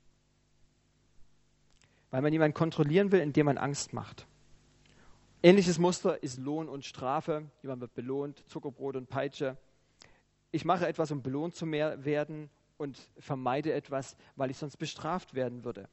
[SPEAKER 1] Weil man jemanden kontrollieren will, indem man Angst macht. Ähnliches Muster ist Lohn und Strafe. Jemand wird belohnt, Zuckerbrot und Peitsche. Ich mache etwas, um belohnt zu werden, und vermeide etwas, weil ich sonst bestraft werden würde.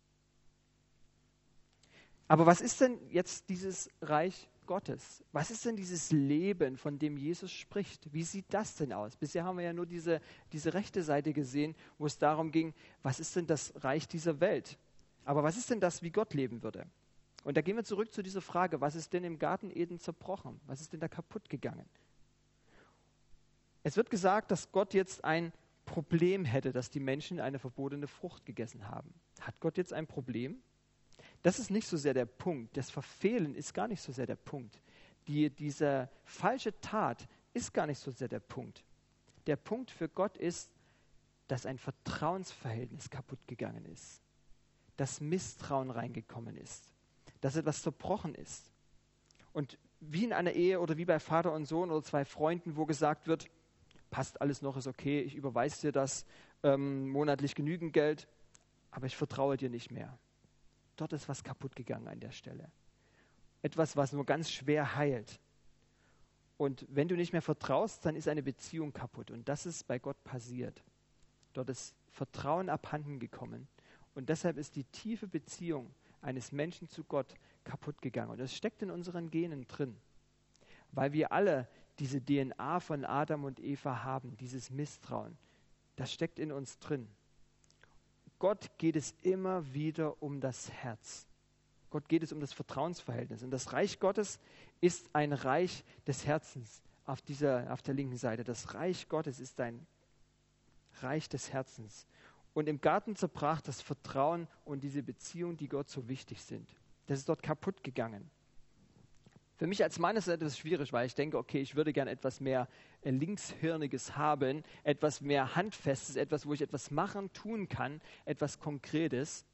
[SPEAKER 1] Aber was ist denn jetzt dieses Reich Gottes? Was ist denn dieses Leben, von dem Jesus spricht? Wie sieht das denn aus? Bisher haben wir ja nur diese, diese rechte Seite gesehen, wo es darum ging, was ist denn das Reich dieser Welt? Aber was ist denn das, wie Gott leben würde? Und da gehen wir zurück zu dieser Frage, was ist denn im Garten Eden zerbrochen? Was ist denn da kaputt gegangen? Es wird gesagt, dass Gott jetzt ein Problem hätte, dass die Menschen eine verbotene Frucht gegessen haben. Hat Gott jetzt ein Problem? Das ist nicht so sehr der Punkt. Das Verfehlen ist gar nicht so sehr der Punkt. Die, diese falsche Tat ist gar nicht so sehr der Punkt. Der Punkt für Gott ist, dass ein Vertrauensverhältnis kaputt gegangen ist. Dass Misstrauen reingekommen ist. Dass etwas zerbrochen ist. Und wie in einer Ehe oder wie bei Vater und Sohn oder zwei Freunden, wo gesagt wird, passt alles noch, ist okay, ich überweise dir das, ähm, monatlich genügend Geld, aber ich vertraue dir nicht mehr. Dort ist was kaputt gegangen an der Stelle. Etwas, was nur ganz schwer heilt. Und wenn du nicht mehr vertraust, dann ist eine Beziehung kaputt. Und das ist bei Gott passiert. Dort ist Vertrauen abhanden gekommen. Und deshalb ist die tiefe Beziehung eines Menschen zu Gott kaputt gegangen. Und das steckt in unseren Genen drin. Weil wir alle diese D N A von Adam und Eva haben, dieses Misstrauen. Das steckt in uns drin. Gott geht es immer wieder um das Herz. Gott geht es um das Vertrauensverhältnis. Und das Reich Gottes ist ein Reich des Herzens auf, dieser, auf der linken Seite. Das Reich Gottes ist ein Reich des Herzens. Und im Garten zerbrach das Vertrauen und diese Beziehung, die Gott so wichtig sind. Das ist dort kaputt gegangen. Für mich als Mann ist es etwas schwierig, weil ich denke, okay, ich würde gerne etwas mehr Linkshirniges haben, etwas mehr Handfestes, etwas, wo ich etwas machen, tun kann, etwas Konkretes.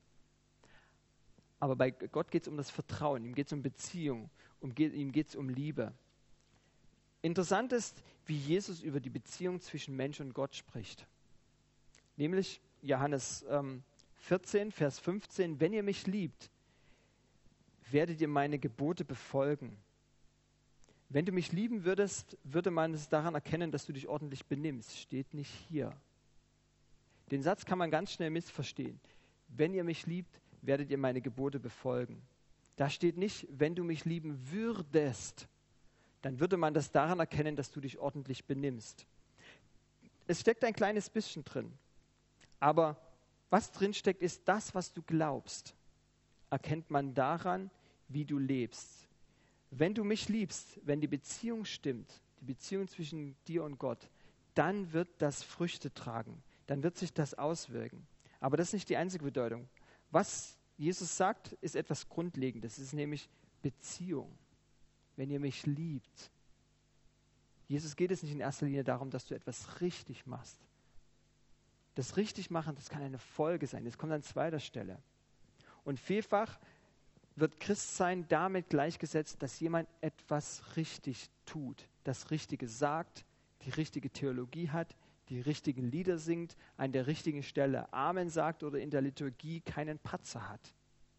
[SPEAKER 1] Aber bei Gott geht es um das Vertrauen, ihm geht es um Beziehung, um, ihm geht es um Liebe. Interessant ist, wie Jesus über die Beziehung zwischen Mensch und Gott spricht. Nämlich Johannes ähm, vierzehn, Vers fünfzehn, wenn ihr mich liebt, werdet ihr meine Gebote befolgen. Wenn du mich lieben würdest, würde man es daran erkennen, dass du dich ordentlich benimmst. Steht nicht hier. Den Satz kann man ganz schnell missverstehen. Wenn ihr mich liebt, werdet ihr meine Gebote befolgen. Da steht nicht, wenn du mich lieben würdest, dann würde man das daran erkennen, dass du dich ordentlich benimmst. Es steckt ein kleines bisschen drin. Aber was drin steckt, ist das, was du glaubst. Erkennt man daran, wie du lebst. Wenn du mich liebst, wenn die Beziehung stimmt, die Beziehung zwischen dir und Gott, dann wird das Früchte tragen. Dann wird sich das auswirken. Aber das ist nicht die einzige Bedeutung. Was Jesus sagt, ist etwas Grundlegendes. Es ist nämlich Beziehung. Wenn ihr mich liebt. Jesus geht es nicht in erster Linie darum, dass du etwas richtig machst. Das Richtigmachen, das kann eine Folge sein. Das kommt an zweiter Stelle. Und vielfach wird Christsein damit gleichgesetzt, dass jemand etwas richtig tut, das Richtige sagt, die richtige Theologie hat, die richtigen Lieder singt, an der richtigen Stelle Amen sagt oder in der Liturgie keinen Patzer hat.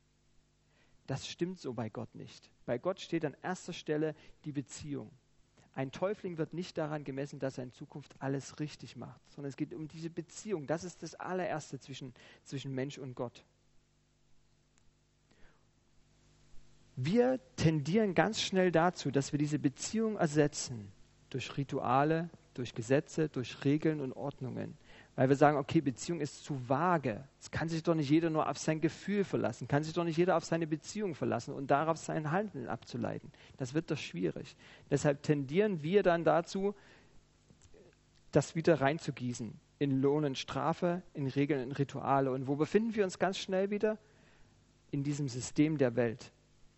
[SPEAKER 1] Das stimmt so bei Gott nicht. Bei Gott steht an erster Stelle die Beziehung. Ein Täufling wird nicht daran gemessen, dass er in Zukunft alles richtig macht, sondern es geht um diese Beziehung. Das ist das allererste zwischen, zwischen Mensch und Gott. Wir tendieren ganz schnell dazu, dass wir diese Beziehung ersetzen durch Rituale, durch Gesetze, durch Regeln und Ordnungen. Weil wir sagen, okay, Beziehung ist zu vage. Es kann sich doch nicht jeder nur auf sein Gefühl verlassen, kann sich doch nicht jeder auf seine Beziehung verlassen und darauf sein Handeln abzuleiten. Das wird doch schwierig. Deshalb tendieren wir dann dazu, das wieder reinzugießen in Lohn und Strafe, in Regeln, in Rituale. Und wo befinden wir uns ganz schnell wieder? In diesem System der Welt.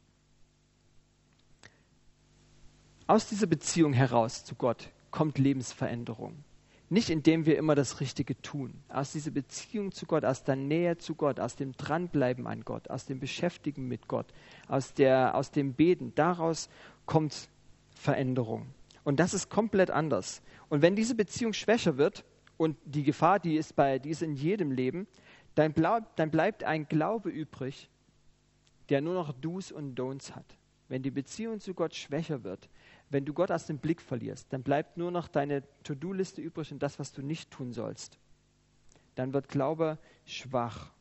[SPEAKER 1] Aus dieser Beziehung heraus zu Gott kommt Lebensveränderung. Nicht indem wir immer das Richtige tun. Aus dieser Beziehung zu Gott, aus der Nähe zu Gott, aus dem Dranbleiben an Gott, aus dem Beschäftigen mit Gott, aus, der, aus dem Beten, daraus kommt Veränderung. Und das ist komplett anders. Und wenn diese Beziehung schwächer wird, und die Gefahr, die ist, bei, die ist in jedem Leben, dann, bleib, dann bleibt ein Glaube übrig, der nur noch Do's und Don'ts hat. Wenn die Beziehung zu Gott schwächer wird, wenn du Gott aus dem Blick verlierst, dann bleibt nur noch deine To-Do-Liste übrig und das, was du nicht tun sollst. Dann wird Glaube schwach.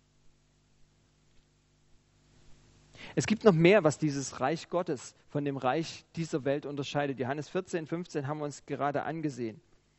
[SPEAKER 1] Es gibt noch mehr, was dieses Reich Gottes von dem Reich dieser Welt unterscheidet. Johannes vierzehn, fünfzehn haben wir uns gerade angesehen.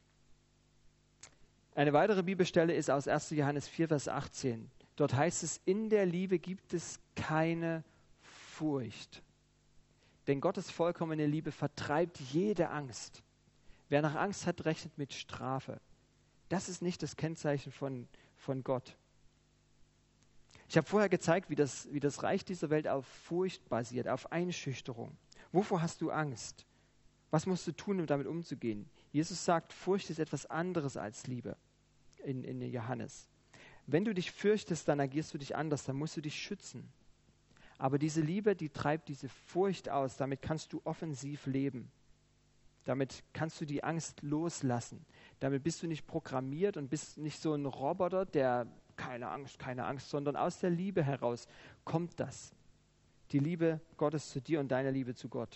[SPEAKER 1] Eine weitere Bibelstelle ist aus erster Johannes vier, Vers achtzehn. Dort heißt es, in der Liebe gibt es keine Furcht. Denn Gottes vollkommene Liebe vertreibt jede Angst. Wer nach Angst hat, rechnet mit Strafe. Das ist nicht das Kennzeichen von, von Gott. Ich habe vorher gezeigt, wie das, wie das Reich dieser Welt auf Furcht basiert, auf Einschüchterung. Wovor hast du Angst? Was musst du tun, um damit umzugehen? Jesus sagt, Furcht ist etwas anderes als Liebe in, in Johannes. Wenn du dich fürchtest, dann agierst du dich anders, dann musst du dich schützen. Aber diese Liebe, die treibt diese Furcht aus. Damit kannst du offensiv leben. Damit kannst du die Angst loslassen. Damit bist du nicht programmiert und bist nicht so ein Roboter, der keine Angst, keine Angst, sondern aus der Liebe heraus kommt das. Die Liebe Gottes zu dir und deine Liebe zu Gott.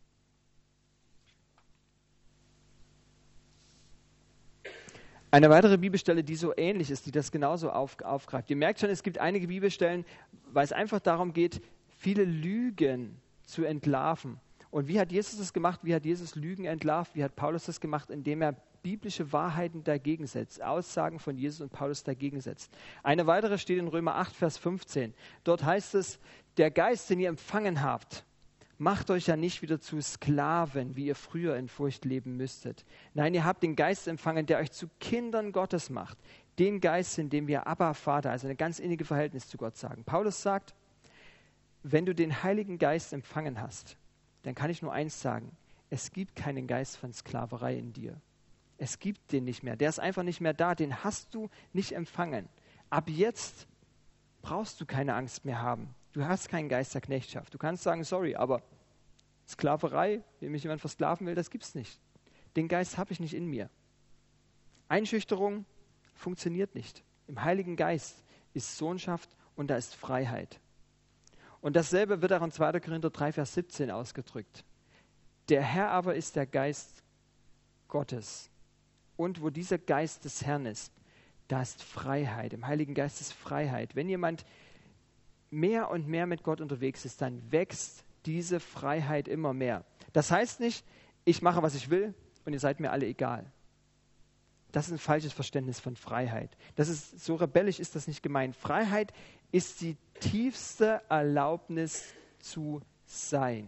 [SPEAKER 1] Eine weitere Bibelstelle, die so ähnlich ist, die das genauso auf, aufgreift. Ihr merkt schon, es gibt einige Bibelstellen, weil es einfach darum geht, viele Lügen zu entlarven. Und wie hat Jesus das gemacht? Wie hat Jesus Lügen entlarvt? Wie hat Paulus das gemacht? Indem er biblische Wahrheiten dagegen setzt, Aussagen von Jesus und Paulus dagegen setzt. Eine weitere steht in Römer acht, Vers fünfzehn. Dort heißt es, der Geist, den ihr empfangen habt, macht euch ja nicht wieder zu Sklaven, wie ihr früher in Furcht leben müsstet. Nein, ihr habt den Geist empfangen, der euch zu Kindern Gottes macht. Den Geist, in dem wir Abba, Vater, also ein ganz inniges Verhältnis zu Gott sagen. Paulus sagt, wenn du den Heiligen Geist empfangen hast, dann kann ich nur eins sagen, es gibt keinen Geist von Sklaverei in dir. Es gibt den nicht mehr. Der ist einfach nicht mehr da. Den hast du nicht empfangen. Ab jetzt brauchst du keine Angst mehr haben. Du hast keinen Geist der Knechtschaft. Du kannst sagen, sorry, aber Sklaverei, wenn mich jemand versklaven will, das gibt es nicht. Den Geist habe ich nicht in mir. Einschüchterung funktioniert nicht. Im Heiligen Geist ist Sohnschaft und da ist Freiheit. Und dasselbe wird auch in zweiter Korinther drei, Vers siebzehn ausgedrückt. Der Herr aber ist der Geist Gottes. Und wo dieser Geist des Herrn ist, da ist Freiheit. Im Heiligen Geist ist Freiheit. Wenn jemand mehr und mehr mit Gott unterwegs ist, dann wächst diese Freiheit immer mehr. Das heißt nicht, ich mache, was ich will und ihr seid mir alle egal. Das ist ein falsches Verständnis von Freiheit. Das ist, so rebellisch ist das nicht gemeint. Freiheit ist die tiefste Erlaubnis zu sein.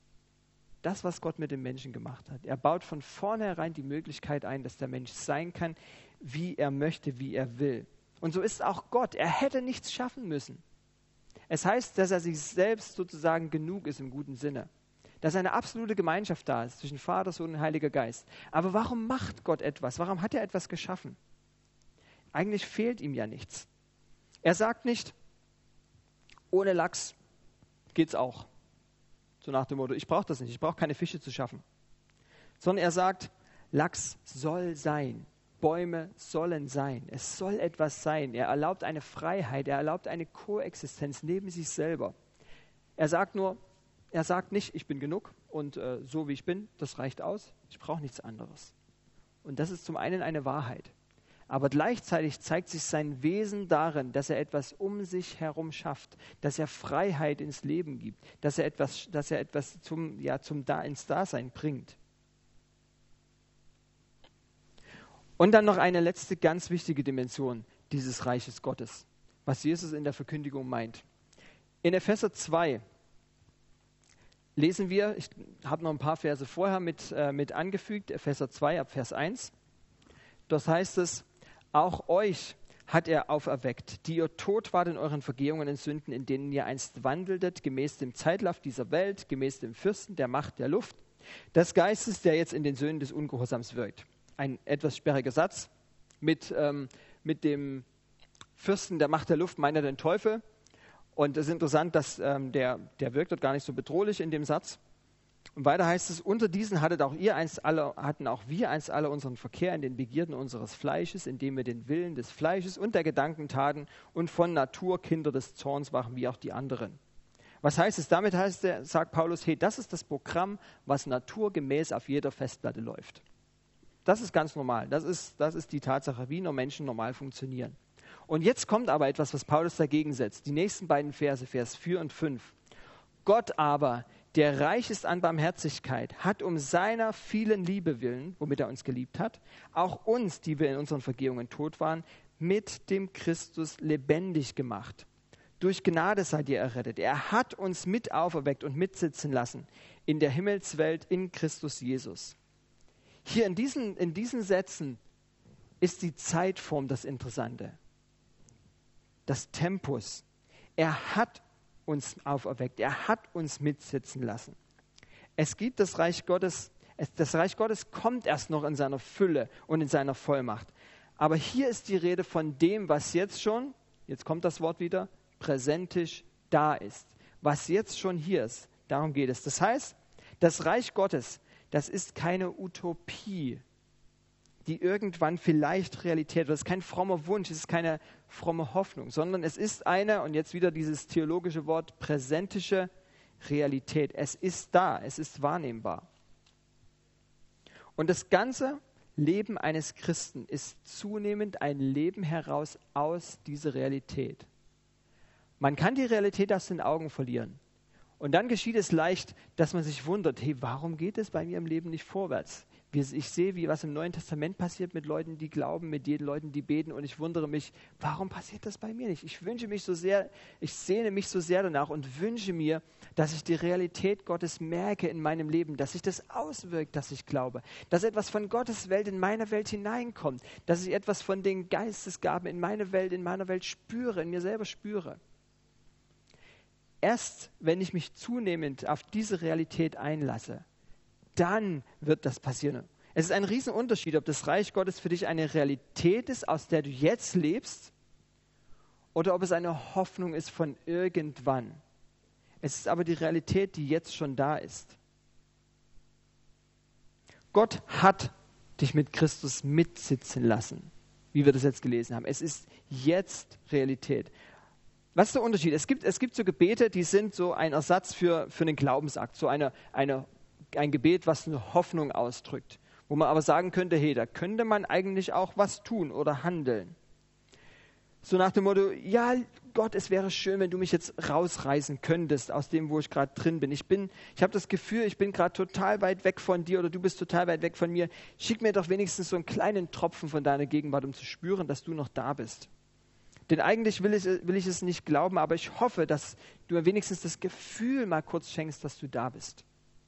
[SPEAKER 1] Das, was Gott mit dem Menschen gemacht hat. Er baut von vornherein die Möglichkeit ein, dass der Mensch sein kann, wie er möchte, wie er will. Und so ist auch Gott. Er hätte nichts schaffen müssen. Es heißt, dass er sich selbst sozusagen genug ist im guten Sinne. Dass eine absolute Gemeinschaft da ist zwischen Vater, Sohn und Heiliger Geist. Aber warum macht Gott etwas? Warum hat er etwas geschaffen? Eigentlich fehlt ihm ja nichts. Er sagt nicht, ohne Lachs geht's auch. So nach dem Motto, ich brauche das nicht, ich brauche keine Fische zu schaffen. Sondern er sagt, Lachs soll sein, Bäume sollen sein, es soll etwas sein. Er erlaubt eine Freiheit, er erlaubt eine Koexistenz neben sich selber. Er sagt nur, er sagt nicht, ich bin genug und äh, so wie ich bin, das reicht aus, ich brauche nichts anderes. Und das ist zum einen eine Wahrheit. Aber gleichzeitig zeigt sich sein Wesen darin, dass er etwas um sich herum schafft, dass er Freiheit ins Leben gibt, dass er etwas, dass er etwas zum, ja, zum da ins Dasein bringt. Und dann noch eine letzte ganz wichtige Dimension dieses Reiches Gottes, was Jesus in der Verkündigung meint. In Epheser zwei lesen wir, ich habe noch ein paar Verse vorher mit, äh, mit angefügt, Epheser zwei ab Vers eins. Dort heißt es, auch euch hat er auferweckt, die ihr tot wart in euren Vergehungen und Sünden, in denen ihr einst wandeltet, gemäß dem Zeitlauf dieser Welt, gemäß dem Fürsten der Macht der Luft, des Geistes, der jetzt in den Söhnen des Ungehorsams wirkt. Ein etwas sperriger Satz. Mit, ähm, mit dem Fürsten der Macht der Luft meint er den Teufel. Und es ist interessant, dass ähm, der, der wirkt dort gar nicht so bedrohlich in dem Satz. Und weiter heißt es, unter diesen hattet auch ihr einst alle, hatten auch wir einst alle unseren Verkehr in den Begierden unseres Fleisches, indem wir den Willen des Fleisches und der Gedanken taten und von Natur Kinder des Zorns waren, wie auch die anderen. Was heißt es? Damit heißt er, sagt Paulus, hey, das ist das Programm, was naturgemäß auf jeder Festplatte läuft. Das ist ganz normal. Das ist, das ist die Tatsache, wie nur Menschen normal funktionieren. Und jetzt kommt aber etwas, was Paulus dagegen setzt. Die nächsten beiden Verse, Vers vier und fünf. Gott aber, der reich ist an Barmherzigkeit, hat um seiner vielen Liebe willen, womit er uns geliebt hat, auch uns, die wir in unseren Vergehungen tot waren, mit dem Christus lebendig gemacht. Durch Gnade seid ihr errettet. Er hat uns mit auferweckt und mitsitzen lassen in der Himmelswelt in Christus Jesus. Hier in diesen, in diesen Sätzen ist die Zeitform das Interessante. Das Tempus. Er hat uns auferweckt. Er hat uns mitsitzen lassen. Es gibt das Reich Gottes, es, das Reich Gottes kommt erst noch in seiner Fülle und in seiner Vollmacht. Aber hier ist die Rede von dem, was jetzt schon, jetzt kommt das Wort wieder, präsentisch da ist. Was jetzt schon hier ist, darum geht es. Das heißt, das Reich Gottes, das ist keine Utopie, die irgendwann vielleicht Realität wird. Das ist kein frommer Wunsch, es ist keine fromme Hoffnung, sondern es ist eine, und jetzt wieder dieses theologische Wort, präsentische Realität. Es ist da, es ist wahrnehmbar. Und das ganze Leben eines Christen ist zunehmend ein Leben heraus aus dieser Realität. Man kann die Realität aus den Augen verlieren. Und dann geschieht es leicht, dass man sich wundert, hey, warum geht es bei mir im Leben nicht vorwärts? Ich sehe, wie was im Neuen Testament passiert mit Leuten, die glauben, mit den Leuten, die beten, und ich wundere mich, warum passiert das bei mir nicht? Ich wünsche mich so sehr, ich sehne mich so sehr danach und wünsche mir, dass ich die Realität Gottes merke in meinem Leben, dass sich das auswirkt, dass ich glaube, dass etwas von Gottes Welt in meine Welt hineinkommt, dass ich etwas von den Geistesgaben in meine Welt, in meiner Welt spüre, in mir selber spüre. Erst wenn ich mich zunehmend auf diese Realität einlasse, dann wird das passieren. Es ist ein Riesenunterschied, ob das Reich Gottes für dich eine Realität ist, aus der du jetzt lebst, oder ob es eine Hoffnung ist von irgendwann. Es ist aber die Realität, die jetzt schon da ist. Gott hat dich mit Christus mitsitzen lassen, wie wir das jetzt gelesen haben. Es ist jetzt Realität. Was ist der Unterschied? Es gibt, es gibt so Gebete, die sind so ein Ersatz für, für einen Glaubensakt, so eine, eine ein Gebet, was eine Hoffnung ausdrückt, wo man aber sagen könnte, hey, da könnte man eigentlich auch was tun oder handeln. So nach dem Motto, ja, Gott, es wäre schön, wenn du mich jetzt rausreißen könntest aus dem, wo ich gerade drin bin. Ich bin, ich habe das Gefühl, ich bin gerade total weit weg von dir oder du bist total weit weg von mir. Schick mir doch wenigstens so einen kleinen Tropfen von deiner Gegenwart, um zu spüren, dass du noch da bist. Denn eigentlich will ich, will ich es nicht glauben, aber ich hoffe, dass du mir wenigstens das Gefühl mal kurz schenkst, dass du da bist.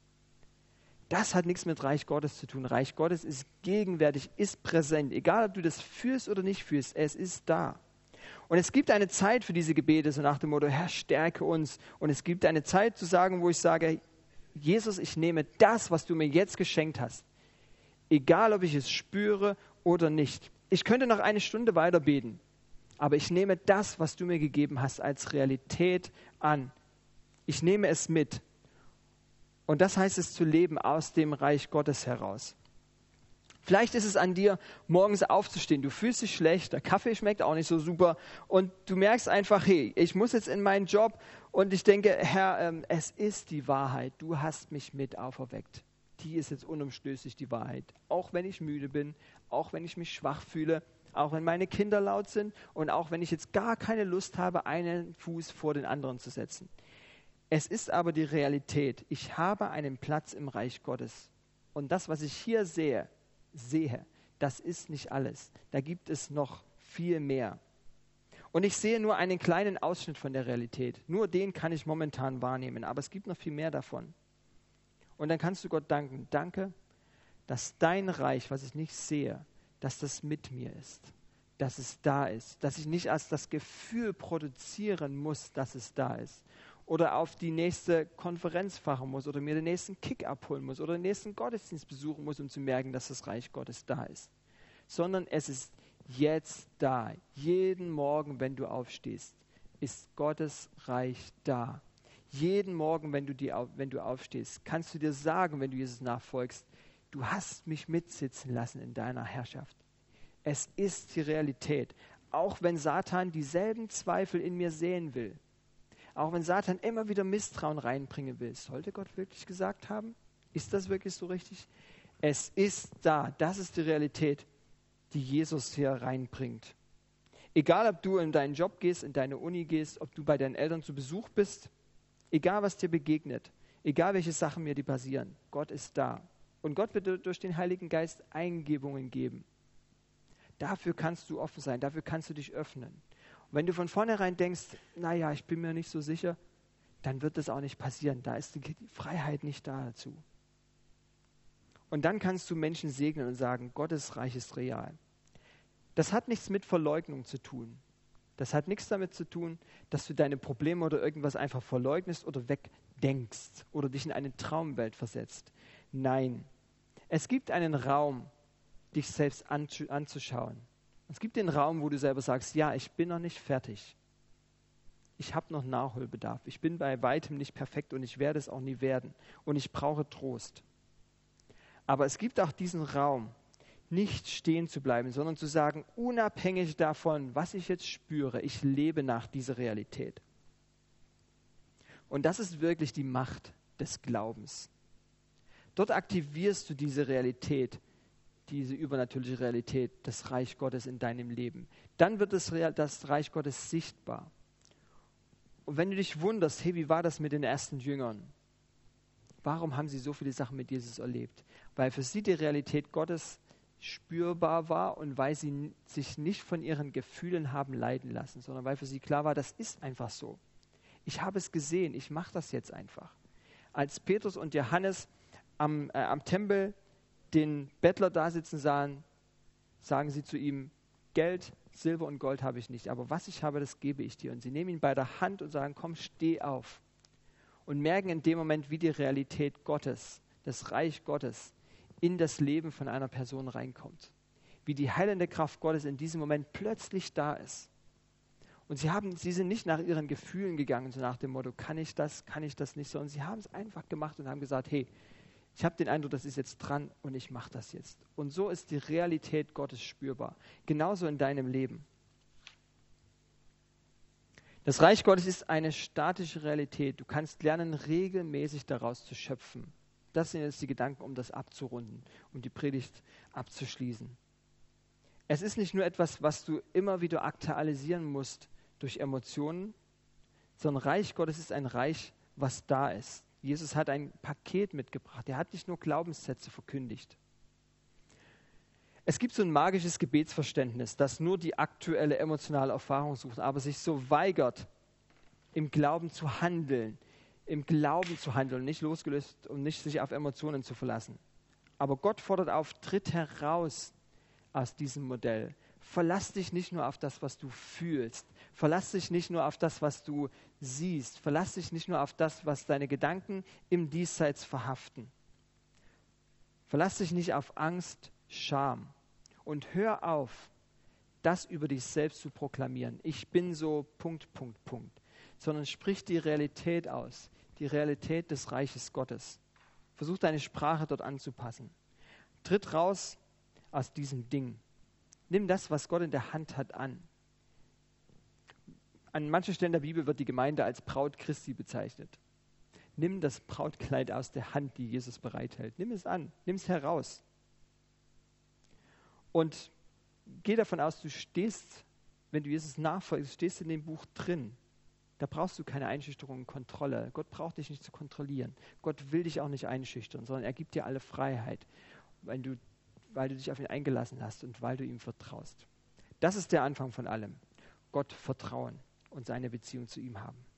[SPEAKER 1] Das hat nichts mit Reich Gottes zu tun. Reich Gottes ist gegenwärtig, ist präsent. Egal, ob du das fühlst oder nicht fühlst, es ist da. Und es gibt eine Zeit für diese Gebete, so nach dem Motto, Herr, stärke uns. Und es gibt eine Zeit zu sagen, wo ich sage, Jesus, ich nehme das, was du mir jetzt geschenkt hast. Egal, ob ich es spüre oder nicht. Ich könnte noch eine Stunde weiter beten, aber ich nehme das, was du mir gegeben hast, als Realität an. Ich nehme es mit. Und das heißt es zu leben aus dem Reich Gottes heraus. Vielleicht ist es an dir, morgens aufzustehen. Du fühlst dich schlecht, der Kaffee schmeckt auch nicht so super und du merkst einfach, hey, ich muss jetzt in meinen Job und ich denke, Herr, ähm, es ist die Wahrheit. Du hast mich mit auferweckt. Die ist jetzt unumstößlich die Wahrheit. Auch wenn ich müde bin, auch wenn ich mich schwach fühle, auch wenn meine Kinder laut sind und auch wenn ich jetzt gar keine Lust habe, einen Fuß vor den anderen zu setzen. Es ist aber die Realität. Ich habe einen Platz im Reich Gottes. Und das, was ich hier sehe, sehe, das ist nicht alles. Da gibt es noch viel mehr. Und ich sehe nur einen kleinen Ausschnitt von der Realität. Nur den kann ich momentan wahrnehmen. Aber es gibt noch viel mehr davon. Und dann kannst du Gott danken. Danke, dass dein Reich, was ich nicht sehe, dass das mit mir ist. Dass es da ist. Dass ich nicht als das Gefühl produzieren muss, dass es da ist. Oder auf die nächste Konferenz fahren muss oder mir den nächsten Kick abholen muss oder den nächsten Gottesdienst besuchen muss, um zu merken, dass das Reich Gottes da ist. Sondern es ist jetzt da. Jeden Morgen, wenn du aufstehst, ist Gottes Reich da. Jeden Morgen, wenn du, die, wenn du aufstehst, kannst du dir sagen, wenn du Jesus nachfolgst, du hast mich mitsitzen lassen in deiner Herrschaft. Es ist die Realität. Auch wenn Satan dieselben Zweifel in mir sehen will. Auch wenn Satan immer wieder Misstrauen reinbringen will. Sollte Gott wirklich gesagt haben? Ist das wirklich so richtig? Es ist da. Das ist die Realität, die Jesus hier reinbringt. Egal, ob du in deinen Job gehst, in deine Uni gehst, ob du bei deinen Eltern zu Besuch bist, egal, was dir begegnet, egal, welche Sachen mir die passieren, Gott ist da. Und Gott wird durch den Heiligen Geist Eingebungen geben. Dafür kannst du offen sein, dafür kannst du dich öffnen. Und wenn du von vornherein denkst, naja, ich bin mir nicht so sicher, dann wird das auch nicht passieren. Da ist die Freiheit nicht da dazu. Und dann kannst du Menschen segnen und sagen, Gottes Reich ist real. Das hat nichts mit Verleugnung zu tun. Das hat nichts damit zu tun, dass du deine Probleme oder irgendwas einfach verleugnest oder wegdenkst oder dich in eine Traumwelt versetzt. Nein, es gibt einen Raum, dich selbst anzuschauen. Es gibt den Raum, wo du selber sagst, ja, ich bin noch nicht fertig. Ich habe noch Nachholbedarf. Ich bin bei weitem nicht perfekt und ich werde es auch nie werden. Und ich brauche Trost. Aber es gibt auch diesen Raum, nicht stehen zu bleiben, sondern zu sagen, unabhängig davon, was ich jetzt spüre, ich lebe nach dieser Realität. Und das ist wirklich die Macht des Glaubens. Dort aktivierst du diese Realität, diese übernatürliche Realität, das Reich Gottes in deinem Leben. Dann wird das, das Reich Gottes sichtbar. Und wenn du dich wunderst, hey, wie war das mit den ersten Jüngern? Warum haben sie so viele Sachen mit Jesus erlebt? Weil für sie die Realität Gottes spürbar war und weil sie sich nicht von ihren Gefühlen haben leiten lassen, sondern weil für sie klar war, das ist einfach so. Ich habe es gesehen, ich mache das jetzt einfach. Als Petrus und Johannes am, äh, am Tempel den Bettler da sitzen sahen, sagen sie zu ihm, Geld, Silber und Gold habe ich nicht, aber was ich habe, das gebe ich dir. Und sie nehmen ihn bei der Hand und sagen, komm, steh auf. Und merken in dem Moment, wie die Realität Gottes, das Reich Gottes, in das Leben von einer Person reinkommt. Wie die heilende Kraft Gottes in diesem Moment plötzlich da ist. Und sie, haben, sie sind nicht nach ihren Gefühlen gegangen, so nach dem Motto, kann ich das, kann ich das nicht, sondern sie haben es einfach gemacht und haben gesagt, hey, ich habe den Eindruck, das ist jetzt dran und ich mache das jetzt. Und so ist die Realität Gottes spürbar. Genauso in deinem Leben. Das Reich Gottes ist eine statische Realität. Du kannst lernen, regelmäßig daraus zu schöpfen. Das sind jetzt die Gedanken, um das abzurunden, um die Predigt abzuschließen. Es ist nicht nur etwas, was du immer wieder aktualisieren musst durch Emotionen, sondern Reich Gottes ist ein Reich, was da ist. Jesus hat ein Paket mitgebracht. Er hat nicht nur Glaubenssätze verkündigt. Es gibt so ein magisches Gebetsverständnis, das nur die aktuelle emotionale Erfahrung sucht, aber sich so weigert, im Glauben zu handeln, im Glauben zu handeln, nicht losgelöst und nicht sich auf Emotionen zu verlassen. Aber Gott fordert auf, tritt heraus aus diesem Modell. Verlass dich nicht nur auf das, was du fühlst. Verlass dich nicht nur auf das, was du siehst. Verlass dich nicht nur auf das, was deine Gedanken im Diesseits verhaften. Verlass dich nicht auf Angst, Scham. Und hör auf, das über dich selbst zu proklamieren. Ich bin so Punkt, Punkt, Punkt. Sondern sprich die Realität aus. Die Realität des Reiches Gottes. Versuch deine Sprache dort anzupassen. Tritt raus aus diesem Ding. Nimm das, was Gott in der Hand hat, an. An manchen Stellen der Bibel wird die Gemeinde als Braut Christi bezeichnet. Nimm das Brautkleid aus der Hand, die Jesus bereithält. Nimm es an, nimm es heraus. Und geh davon aus, du stehst, wenn du Jesus nachfolgst, stehst in dem Buch drin. Da brauchst du keine Einschüchterung und Kontrolle. Gott braucht dich nicht zu kontrollieren. Gott will dich auch nicht einschüchtern, sondern er gibt dir alle Freiheit, weil du, weil du dich auf ihn eingelassen hast und weil du ihm vertraust. Das ist der Anfang von allem. Gott vertrauen und seine Beziehung zu ihm haben.